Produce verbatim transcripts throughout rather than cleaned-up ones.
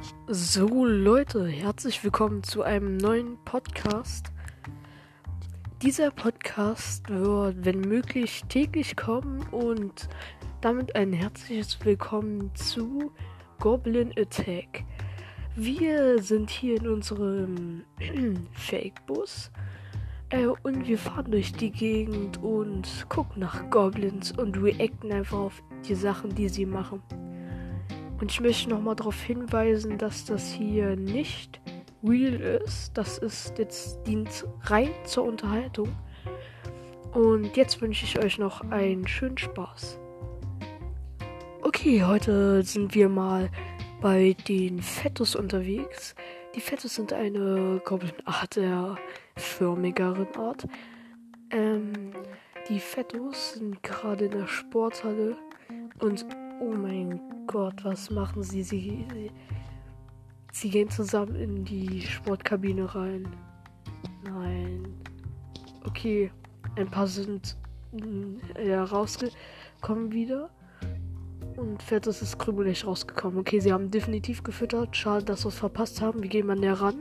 So Leute, herzlich willkommen zu einem neuen Podcast. Dieser Podcast wird, wenn möglich, täglich kommen und damit ein herzliches Willkommen zu Goblin Attack. Wir sind hier in unserem Fake-Bus äh, und wir fahren durch die Gegend und gucken nach Goblins und reacten einfach auf die Sachen, die sie machen. Und ich möchte nochmal darauf hinweisen, dass das hier nicht real ist. Das ist jetzt dient rein zur Unterhaltung. Und jetzt wünsche ich euch noch einen schönen Spaß. Okay, heute sind wir mal bei den Fettos unterwegs. Die Fettos sind eine Goblin-Art der förmigeren Art. Ähm, die Fettos sind gerade in der Sporthalle und oh mein Gott, was machen sie? Sie, sie? Sie gehen zusammen in die Sportkabine rein. Nein. Okay, ein paar sind äh, rausgekommen wieder. Und Fettos ist krümelig rausgekommen. Okay, sie haben definitiv gefüttert. Schade, dass wir es verpasst haben. Wir gehen mal näher ran.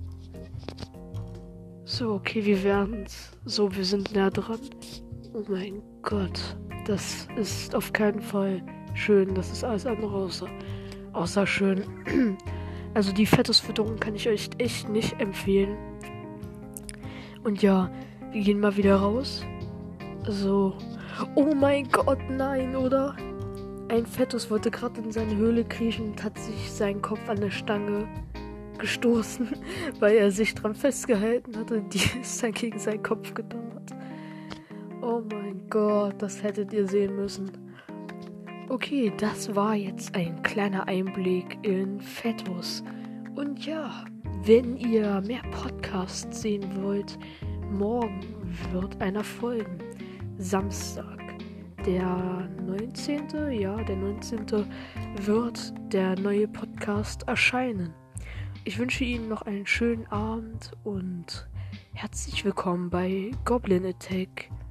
So, okay, wir werden so, wir sind näher dran. Oh mein Gott, das ist auf keinen Fall schön. Das ist alles andere außer, außer schön. Also die Fettos-Fütterung kann ich euch echt nicht empfehlen. Und ja, wir gehen mal wieder raus. So. Oh mein Gott, nein, oder? Ein Fettos wollte gerade in seine Höhle kriechen und hat sich seinen Kopf an der Stange gestoßen, weil er sich dran festgehalten hatte. Die ist dann gegen seinen Kopf gedonnert. Oh mein Gott, das hättet ihr sehen müssen. Okay, das war jetzt ein kleiner Einblick in Fettos. Und ja, wenn ihr mehr Podcasts sehen wollt, morgen wird einer folgen. Samstag, der neunzehnte. Ja, der neunzehnte wird der neue Podcast erscheinen. Ich wünsche Ihnen noch einen schönen Abend und herzlich willkommen bei Goblin Attack.